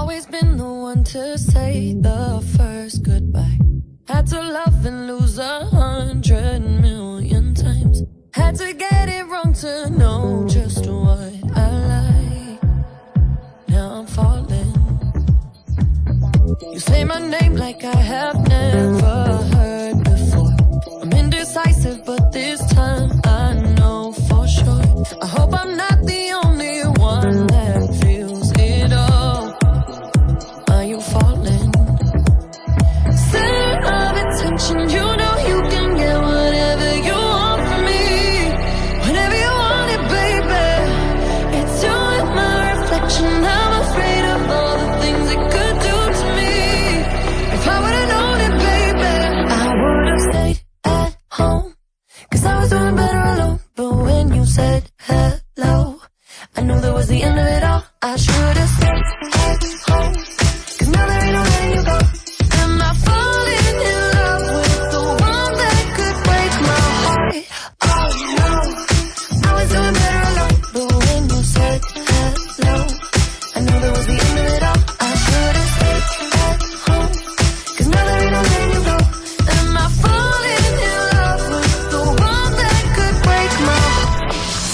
always been the one to say the first goodbye. Had to love and lose 100 million times. Had to get it wrong to know just what I like. Now I'm falling. You say my name like I have never heard before. I'm indecisive, but this time I know for sure. I hope I'm not the only one that feels it all. Are you falling? Center of attention, you know you can get whatever you want from me. Whenever you want it, baby. It's you and my reflection. I'm afraid of all the things it could do to me. If I would've known it, baby, I would've stayed at home, 'cause I was doing better alone. But when you said hello, I knew that was the end of it all. I should've stayed at home, 'cause now there ain't no letting you go. Am I falling in love with the one that could break my heart? Oh no, I was doing better alone. But when you said hello, I knew that was the end of it all. I should've stayed at home, 'cause now there ain't no letting you go. Am I falling in love with the one that could break my heart?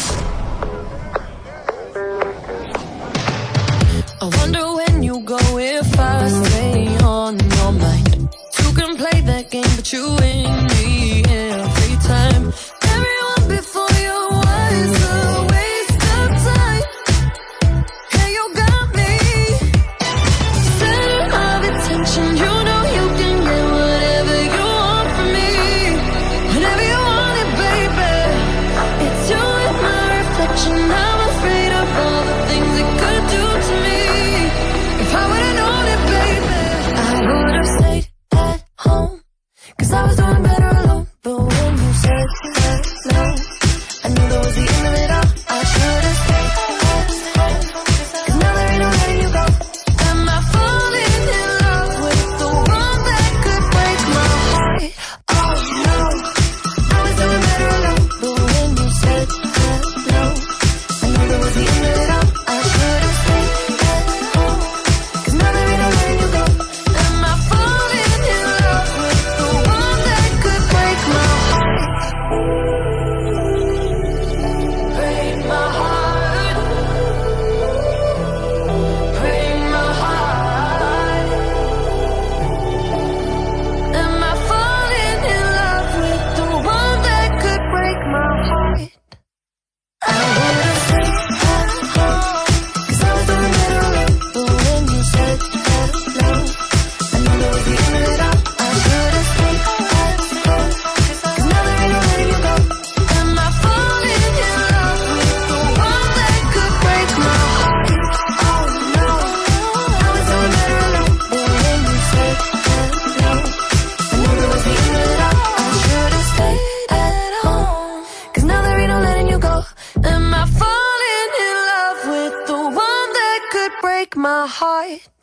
I wonder when you go if I stay on your mind. You can play that game, but you win me every time. Everyone before you was a waste of time. Yeah, you got me. Center of attention, you know you can get whatever you want from me. Whenever you want it, baby. It's you and my reflection. I'm afraid of all the things it could do to me. If I would've known it, baby, I would've stayed at home, 'cause I was doing better alone. But when you said hello, I knew that was the end of it all. I should've stayed at home, 'cause now there ain't no letting you go. Am I falling in love with the one that could break my heart? Oh no, I was doing better alone. But when you said hello, I knew that was the end of it all. I should've stayed at home, 'cause now there ain't no letting you go. Am I falling in love with the one that could break my heart? Break my heart. Break my heart. Am I falling in love with the one that could break my heart? I would've stayed at home, 'cause I was doing better alone. But when you said hello, I knew that was the end of it all. I should've stayed at home, 'cause now there ain't no letting you go. Am I falling in love with the one that could break my heart? Oh no, I was doing better alone. But when you said hello, I knew that was the end of it all. I should've stayed at home, 'cause now there ain't no letting you go. Am I falling in love with the one that could break my heart?